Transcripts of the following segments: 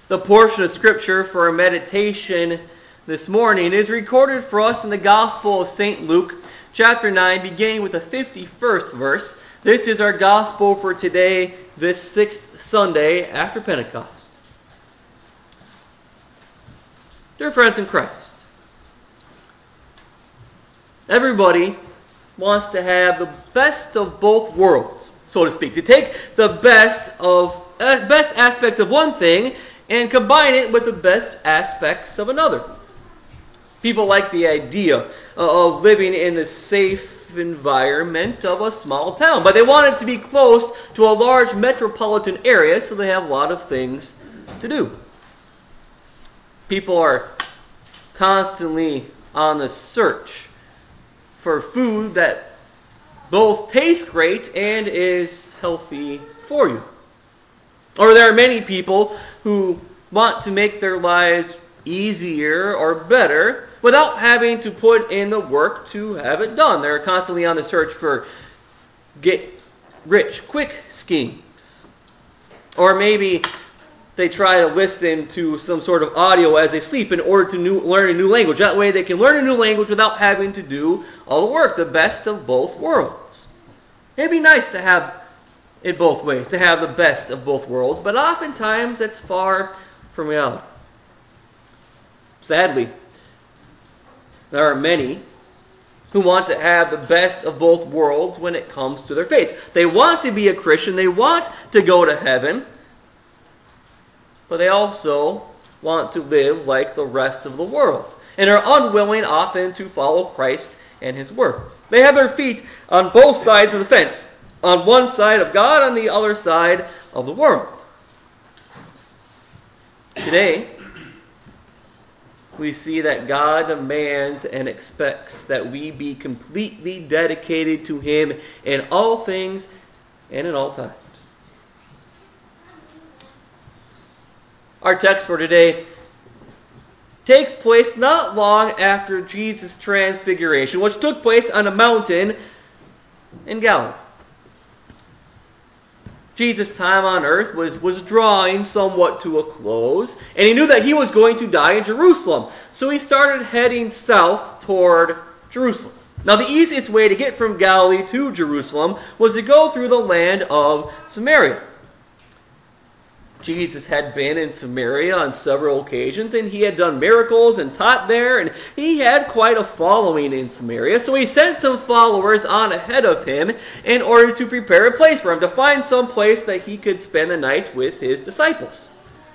The portion of Scripture for our meditation this morning is recorded for us in the Gospel of St. Luke, chapter 9, beginning with the 51st verse. This is our Gospel for today, this 6th Sunday after Pentecost. Dear friends in Christ, everybody wants to have the best of both worlds, so to speak. To take the best aspects of one thing and combine it with the best aspects of another. People like the idea of living in the safe environment of a small town, but they want it to be close to a large metropolitan area so they have a lot of things to do. People are constantly on the search for food that both tastes great and is healthy for you. Or there are many people who want to make their lives easier or better without having to put in the work to have it done. They're constantly on the search for get-rich-quick schemes. Or maybe they try to listen to some sort of audio as they sleep in order to learn a new language. That way they can learn a new language without having to do all the work, the best of both worlds. It'd be nice to have it both ways, to have the best of both worlds, but oftentimes that's far from reality. Sadly, there are many who want to have the best of both worlds when it comes to their faith. They want to be a Christian, they want to go to heaven, but they also want to live like the rest of the world and are unwilling often to follow Christ and His Word. They have their feet on both sides of the fence. On one side of God, on the other side of the world. Today, we see that God demands and expects that we be completely dedicated to Him in all things and in all times. Our text for today takes place not long after Jesus' transfiguration, which took place on a mountain in Galilee. Jesus' time on earth was drawing somewhat to a close, and he knew that he was going to die in Jerusalem. So he started heading south toward Jerusalem. Now the easiest way to get from Galilee to Jerusalem was to go through the land of Samaria. Jesus had been in Samaria on several occasions, and he had done miracles and taught there, and he had quite a following in Samaria. So he sent some followers on ahead of him in order to prepare a place for him, to find some place that he could spend the night with his disciples.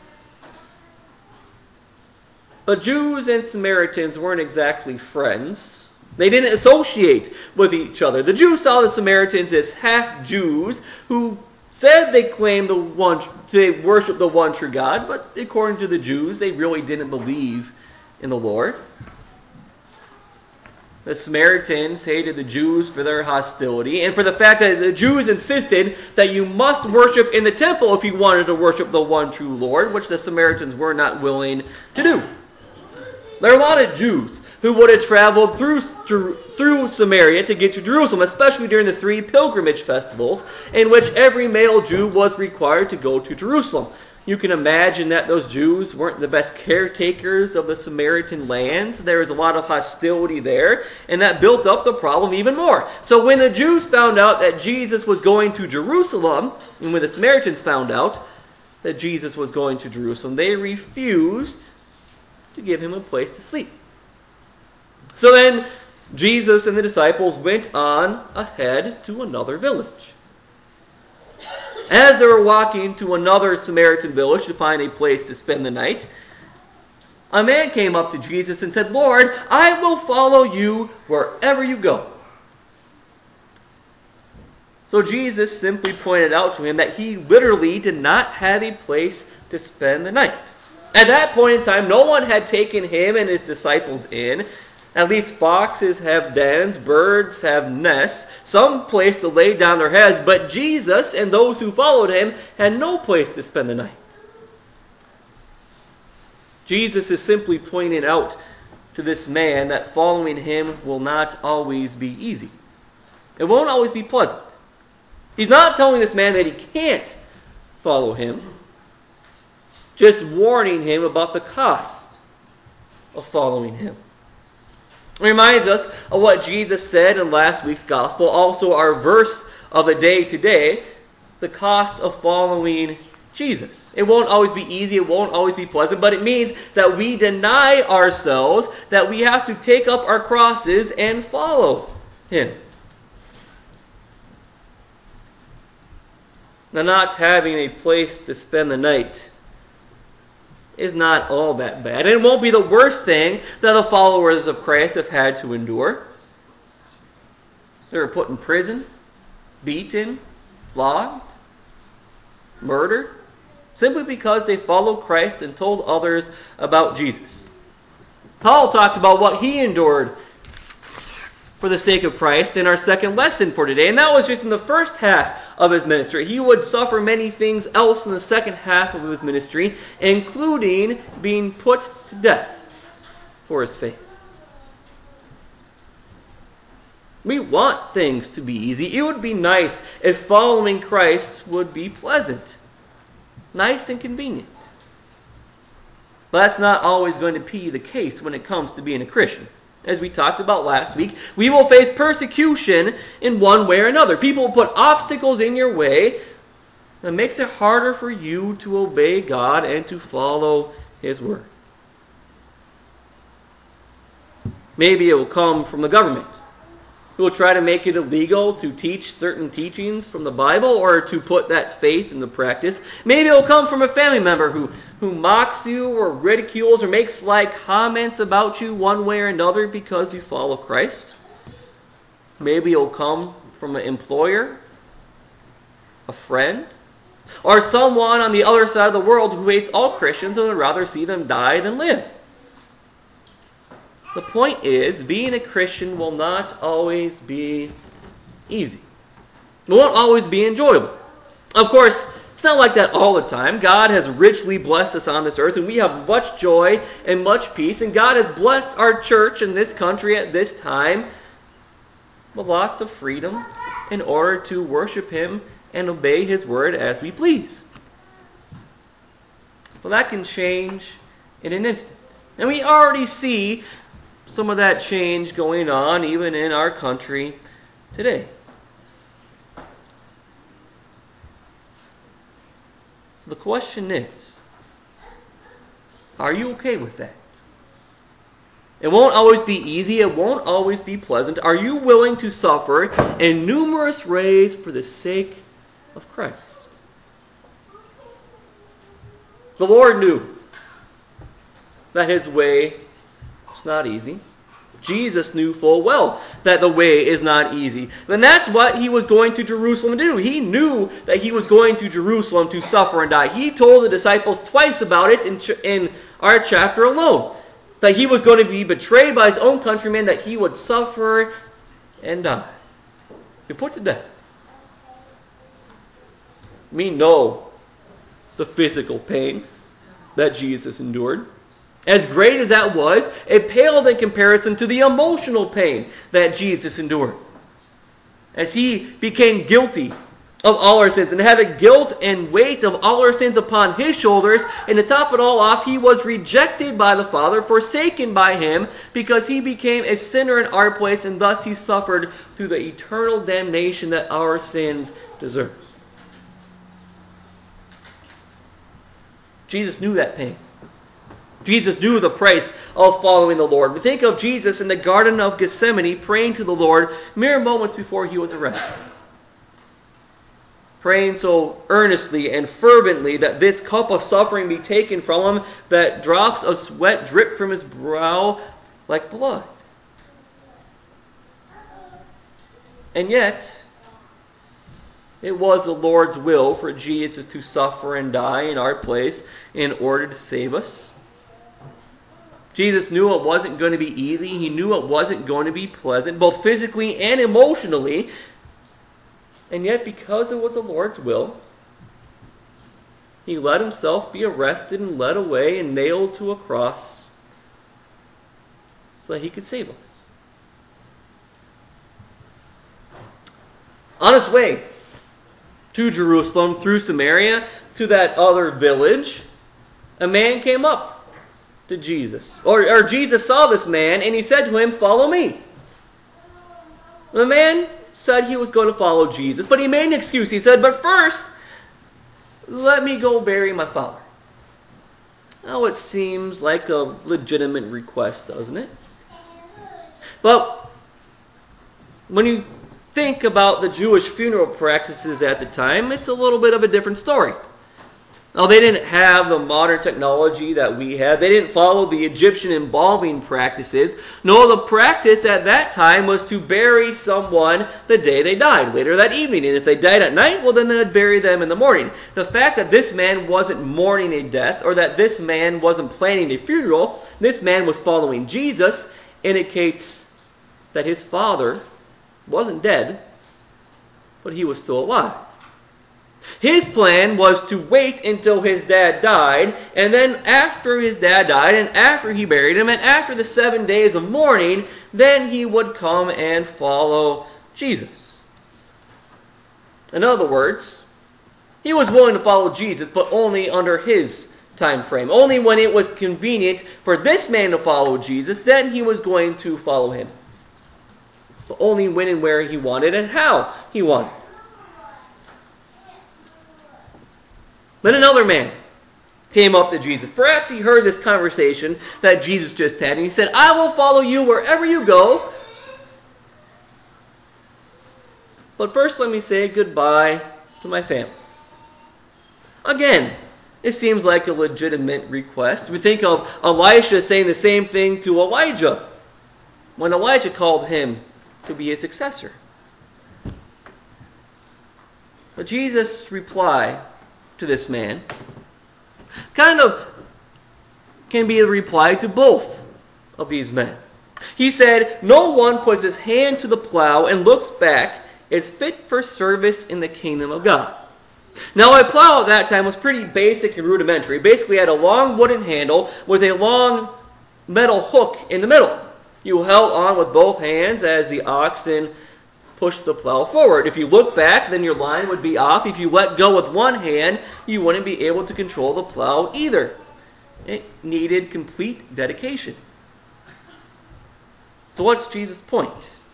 But Jews and Samaritans weren't exactly friends. They didn't associate with each other. The Jews saw the Samaritans as half-Jews who said they claimed they worship the one true God, but according to the Jews, they really didn't believe in the Lord. The Samaritans hated the Jews for their hostility and for the fact that the Jews insisted that you must worship in the temple if you wanted to worship the one true Lord, which the Samaritans were not willing to do. There are a lot of Jews who would have traveled through Samaria to get to Jerusalem, especially during the 3 pilgrimage festivals, in which every male Jew was required to go to Jerusalem. You can imagine that those Jews weren't the best caretakers of the Samaritan lands. There was a lot of hostility there, and that built up the problem even more. So when the Jews found out that Jesus was going to Jerusalem, and when the Samaritans found out that Jesus was going to Jerusalem, they refused to give him a place to sleep. So then Jesus and the disciples went on ahead to another village. As they were walking to another Samaritan village to find a place to spend the night, a man came up to Jesus and said, "Lord, I will follow you wherever you go." So Jesus simply pointed out to him that he literally did not have a place to spend the night. At that point in time, no one had taken him and his disciples in. At least foxes have dens, birds have nests, some place to lay down their heads, but Jesus and those who followed him had no place to spend the night. Jesus is simply pointing out to this man that following him will not always be easy. It won't always be pleasant. He's not telling this man that he can't follow him. just warning him about the cost of following him. It reminds us of what Jesus said in last week's gospel, also our verse of the day today, the cost of following Jesus. It won't always be easy, it won't always be pleasant, but it means that we deny ourselves, that we have to take up our crosses and follow him. Now, not having a place to spend the night is not all that bad. And it won't be the worst thing that the followers of Christ have had to endure. They were put in prison, beaten, flogged, murdered, simply because they followed Christ and told others about Jesus. Paul talked about what he endured for the sake of Christ in our second lesson for today, and that was just in the first half of his ministry. He would suffer many things else in the second half of his ministry, including being put to death for his faith. We want things to be easy. It would be nice if following Christ would be pleasant, nice and convenient. But that's not always going to be the case when it comes to being a Christian. As we talked about last week, we will face persecution in one way or another. People will put obstacles in your way that makes it harder for you to obey God and to follow his word. Maybe it will come from the government, who will try to make it illegal to teach certain teachings from the Bible or to put that faith into practice. Maybe it will come from a family member who mocks you or ridicules or makes sly comments about you one way or another because you follow Christ. Maybe it will come from an employer, a friend, or someone on the other side of the world who hates all Christians and would rather see them die than live. The point is, being a Christian will not always be easy. It won't always be enjoyable. Of course, it's not like that all the time. God has richly blessed us on this earth, and we have much joy and much peace, and God has blessed our church in this country at this time with lots of freedom in order to worship him and obey his word as we please. But that can change in an instant. And we already see some of that change going on even in our country today. So the question is, are you okay with that? It won't always be easy. It won't always be pleasant. Are you willing to suffer in numerous ways for the sake of Christ? The Lord knew that his way was not easy. Jesus knew full well that the way is not easy. And that's what he was going to Jerusalem to do. He knew that he was going to Jerusalem to suffer and die. He told the disciples twice about it in our chapter alone. That he was going to be betrayed by his own countrymen, that he would suffer and die. Be put to death. We know the physical pain that Jesus endured. As great as that was, it paled in comparison to the emotional pain that Jesus endured. As he became guilty of all our sins and had the guilt and weight of all our sins upon his shoulders, and to top it all off, he was rejected by the Father, forsaken by him, because he became a sinner in our place, and thus he suffered through the eternal damnation that our sins deserve. Jesus knew that pain. Jesus knew the price of following the Lord. We think of Jesus in the Garden of Gethsemane praying to the Lord mere moments before he was arrested. Praying so earnestly and fervently that this cup of suffering be taken from him, that drops of sweat drip from his brow like blood. And yet, it was the Lord's will for Jesus to suffer and die in our place in order to save us. Jesus knew it wasn't going to be easy. He knew it wasn't going to be pleasant, both physically and emotionally. And yet, because it was the Lord's will, he let himself be arrested and led away and nailed to a cross so that he could save us. On his way to Jerusalem through Samaria to that other village, a man came up to Jesus. Or Jesus saw this man, and he said to him, "Follow me." The man said he was going to follow Jesus, but he made an excuse. He said, "But first, let me go bury my father." Now it seems like a legitimate request, doesn't it? But when you think about the Jewish funeral practices at the time, it's a little bit of a different story. Now, they didn't have the modern technology that we have. They didn't follow the Egyptian embalming practices. No, the practice at that time was to bury someone the day they died, later that evening. And if they died at night, well, then they'd bury them in the morning. The fact that this man wasn't mourning a death, or that this man wasn't planning a funeral, this man was following Jesus, indicates that his father wasn't dead, but he was still alive. His plan was to wait until his dad died, and then after his dad died, and after he buried him, and after the 7 days of mourning, then he would come and follow Jesus. In other words, he was willing to follow Jesus, but only under his time frame. Only when it was convenient for this man to follow Jesus, then he was going to follow him. But only when and where he wanted and how he wanted. Then another man came up to Jesus. Perhaps he heard this conversation that Jesus just had, and he said, "I will follow you wherever you go. But first let me say goodbye to my family." Again, it seems like a legitimate request. We think of Elisha saying the same thing to Elijah when Elijah called him to be his successor. But Jesus' reply to this man kind of can be a reply to both of these men. He said, "No one puts his hand to the plow and looks back is fit for service in the kingdom of God." Now, a plow at that time was pretty basic and rudimentary. Basically, it had a long wooden handle with a long metal hook in the middle. You held on with both hands as the oxen pushed the plow forward. If you look back, then your line would be off. If you let go with one hand, you wouldn't be able to control the plow either. It needed complete dedication. So what's Jesus' point?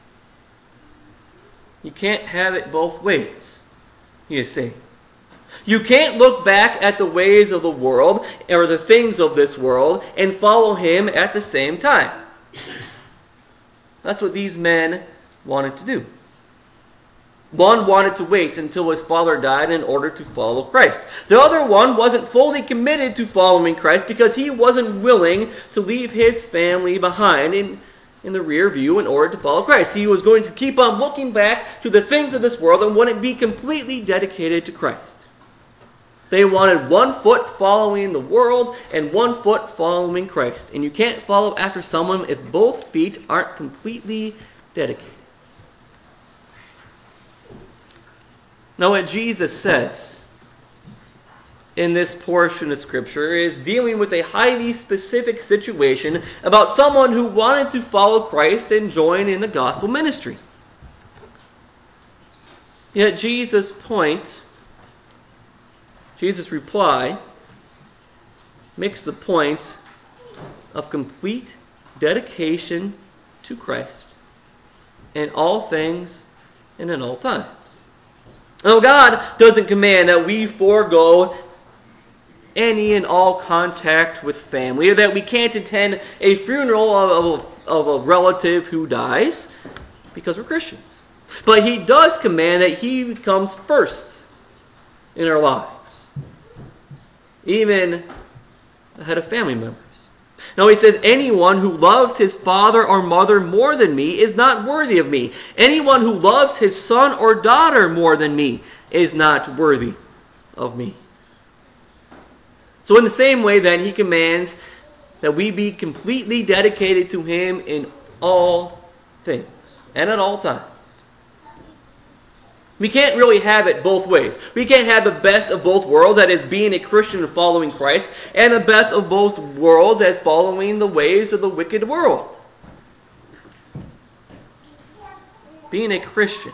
You can't have it both ways, he is saying. You can't look back at the ways of the world or the things of this world and follow him at the same time. That's what these men wanted to do. One wanted to wait until his father died in order to follow Christ. The other one wasn't fully committed to following Christ because he wasn't willing to leave his family behind in the rear view in order to follow Christ. He was going to keep on looking back to the things of this world and wouldn't be completely dedicated to Christ. They wanted 1 foot following the world and 1 foot following Christ. And you can't follow after someone if both feet aren't completely dedicated. Now, what Jesus says in this portion of Scripture is dealing with a highly specific situation about someone who wanted to follow Christ and join in the gospel ministry. Yet Jesus' reply makes the point of complete dedication to Christ in all things and in all times. Now, God doesn't command that we forego any and all contact with family, or that we can't attend a funeral of a relative who dies because we're Christians. But he does command that he comes first in our lives, even ahead of family members. Now he says, "Anyone who loves his father or mother more than me is not worthy of me. Anyone who loves his son or daughter more than me is not worthy of me." So in the same way, then, he commands that we be completely dedicated to him in all things and at all times. We can't really have it both ways. We can't have the best of both worlds, that is being a Christian and following Christ, and the best of both worlds as following the ways of the wicked world. Being a Christian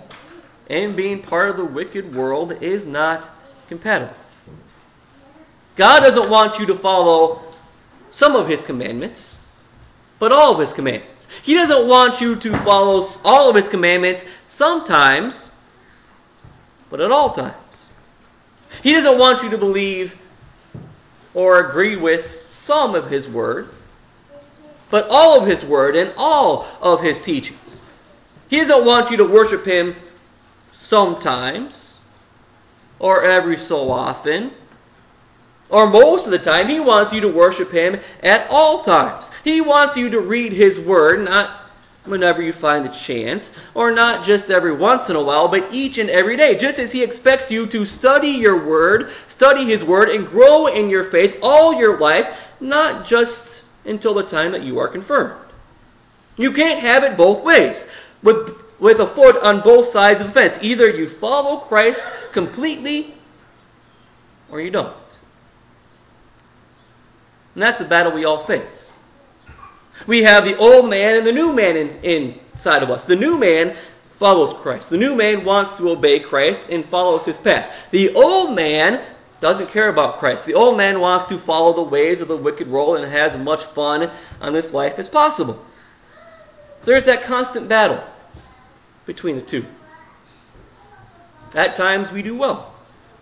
and being part of the wicked world is not compatible. God doesn't want you to follow some of His commandments, but all of His commandments. He doesn't want you to follow all of His commandments sometimes, but at all times. He doesn't want you to believe or agree with some of His word, but all of His word and all of His teachings. He doesn't want you to worship Him sometimes, or every so often, or most of the time. He wants you to worship Him at all times. He wants you to read His word, not whenever you find the chance, or not just every once in a while, but each and every day. Just as He expects you to study your word, study His word, and grow in your faith all your life, not just until the time that you are confirmed. You can't have it both ways, with a foot on both sides of the fence. Either you follow Christ completely, or you don't. And that's the battle we all face. We have the old man and the new man inside of us. The new man follows Christ. The new man wants to obey Christ and follows His path. The old man doesn't care about Christ. The old man wants to follow the ways of the wicked world and has as much fun on this life as possible. There's that constant battle between the two. At times we do well.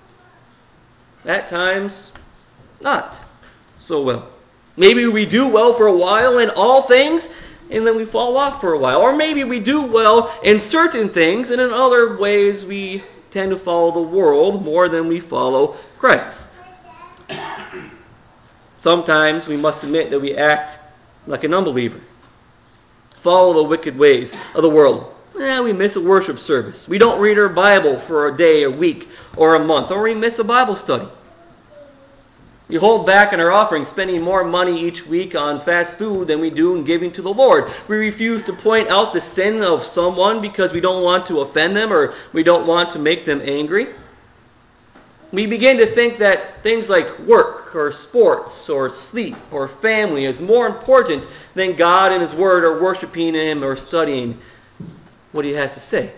At times, not so well. Maybe we do well for a while in all things, and then we fall off for a while. Or maybe we do well in certain things, and in other ways we tend to follow the world more than we follow Christ. Sometimes we must admit that we act like an unbeliever. Follow the wicked ways of the world. We miss a worship service. We don't read our Bible for a day, a week, or a month. Or we miss a Bible study. We hold back on our offering, spending more money each week on fast food than we do in giving to the Lord. We refuse to point out the sin of someone because we don't want to offend them or we don't want to make them angry. We begin to think that things like work or sports or sleep or family is more important than God and His Word or worshiping Him or studying what He has to say.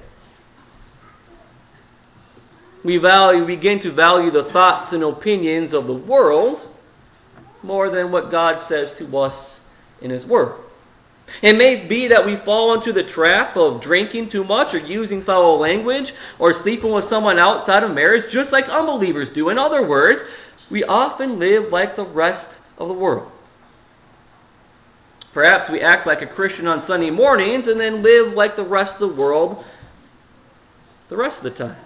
We begin to value the thoughts and opinions of the world more than what God says to us in His Word. It may be that we fall into the trap of drinking too much or using foul language or sleeping with someone outside of marriage just like unbelievers do. In other words, we often live like the rest of the world. Perhaps we act like a Christian on Sunday mornings and then live like the rest of the world the rest of the time.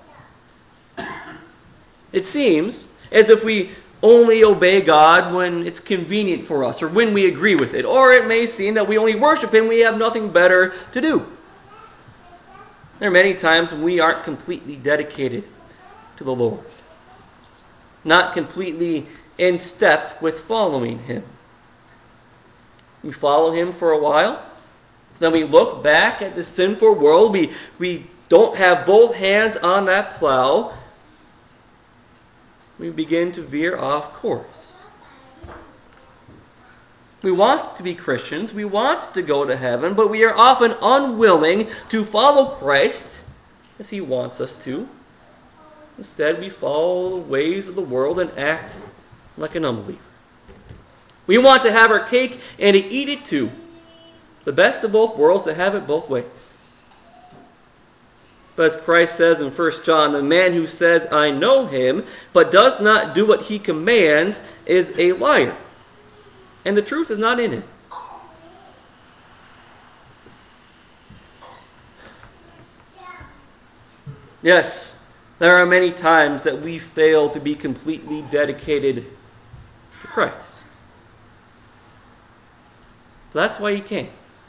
It seems as if we only obey God when it's convenient for us or when we agree with it. Or it may seem that we only worship Him when we have nothing better to do. There are many times when we aren't completely dedicated to the Lord. Not completely in step with following Him. We follow Him for a while. Then we look back at the sinful world. We don't have both hands on that plow. We begin to veer off course. We want to be Christians. We want to go to heaven, but we are often unwilling to follow Christ as He wants us to. Instead, we follow the ways of the world and act like an unbeliever. We want to have our cake and to eat it too. The best of both worlds, to have it both ways. But as Christ says in 1 John, the man who says, I know Him, but does not do what He commands is a liar. And the truth is not in him. Yes, there are many times that we fail to be completely dedicated to Christ. That's why He came.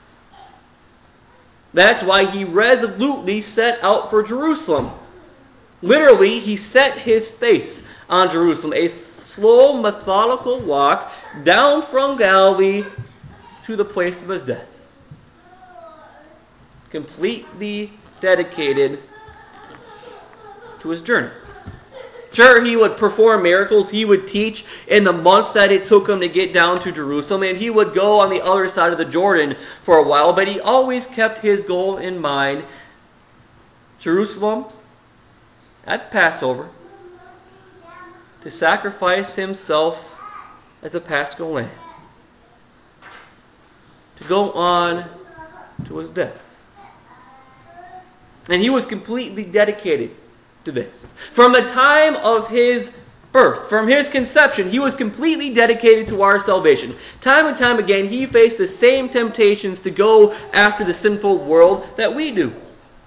That's why He resolutely set out for Jerusalem. Literally, He set His face on Jerusalem. A slow, methodical walk down from Galilee to the place of His death. Completely dedicated to His journey. Sure, He would perform miracles. He would teach in the months that it took Him to get down to Jerusalem. And He would go on the other side of the Jordan for a while. But He always kept His goal in mind. Jerusalem at Passover. to sacrifice himself as a paschal lamb, to go on to his death. And he was completely dedicated to this. From the time of his birth, from his conception, he was completely dedicated to our salvation. Time and time again, he faced the same temptations to go after the sinful world that we do.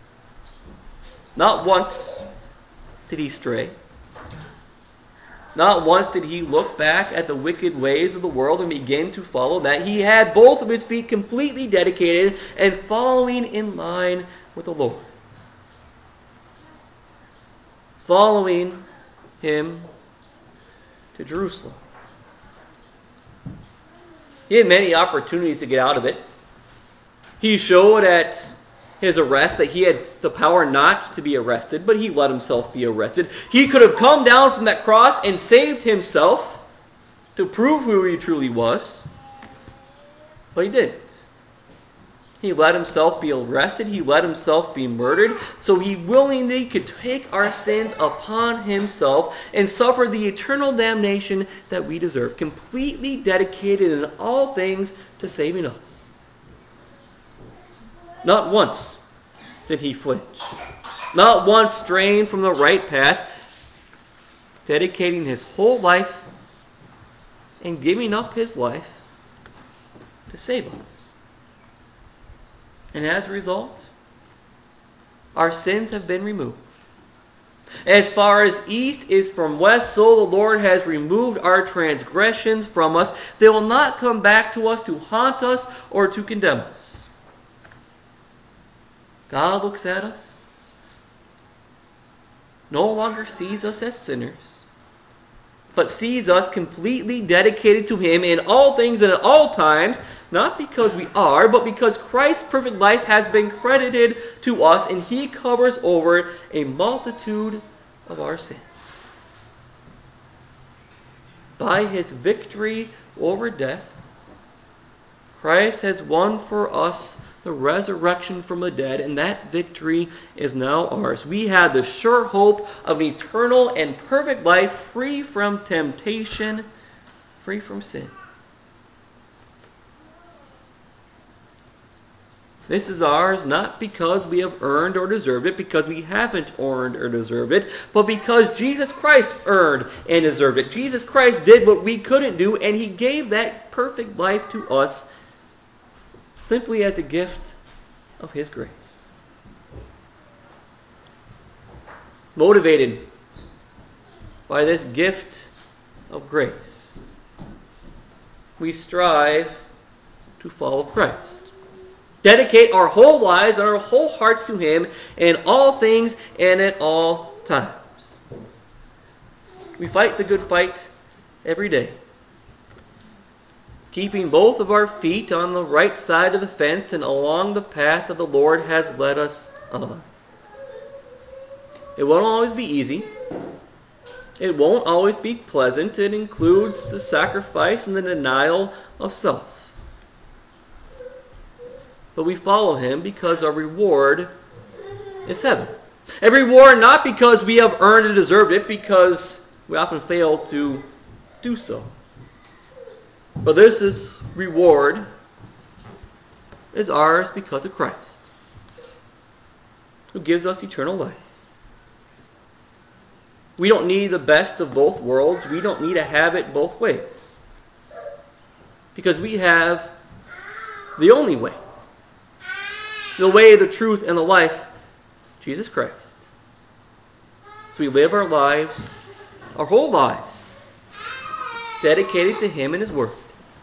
Not once did he stray. Not once did he look back at the wicked ways of the world and begin to follow that. He had both of his feet completely dedicated and following in line with the Lord. Following him to Jerusalem. He had many opportunities to get out of it. He showed at his arrest that he had the power not to be arrested, but he let himself be arrested. He could have come down from that cross and saved himself to prove who he truly was, but he didn't. He let himself be arrested. He let himself be murdered. So he willingly could take our sins upon himself and suffer the eternal damnation that we deserve. Completely dedicated in all things to saving us. Not once did he flinch. Not once straying from the right path. Dedicating his whole life and giving up his life to save us. And as a result, our sins have been removed. As far as east is from west, so the Lord has removed our transgressions from us. They will not come back to us to haunt us or to condemn us. God looks at us, no longer sees us as sinners, but sees us completely dedicated to him in all things and at all times, not because we are, but because Christ's perfect life has been credited to us and he covers over a multitude of our sins. By his victory over death, Christ has won for us the resurrection from the dead, and that victory is now ours. We have the sure hope of eternal and perfect life, free from temptation, free from sin. This is ours not because we have earned or deserved it, because we haven't earned or deserved it, but because Jesus Christ earned and deserved it. Jesus Christ did what we couldn't do, and he gave that perfect life to us simply as a gift of his grace. Motivated by this gift of grace, we strive to follow Christ. Dedicate our whole lives and our whole hearts to him in all things and at all times. We fight the good fight every day, keeping both of our feet on the right side of the fence and along the path that the Lord has led us on. It won't always be easy. It won't always be pleasant. It includes the sacrifice and the denial of self. But we follow him because our reward is heaven. A reward not because we have earned and deserved it, because we often fail to do so. But this reward is ours because of Christ, who gives us eternal life. We don't need the best of both worlds. We don't need to have it both ways, because we have the only way. The way, the truth, and the life, Jesus Christ. So we live our lives, our whole lives, dedicated to him and his word.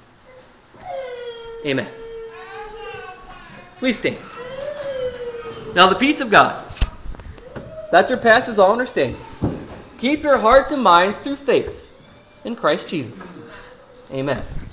Amen. Please stand. Now the peace of God, that surpasses all understanding, keep your hearts and minds through faith in Christ Jesus. Amen.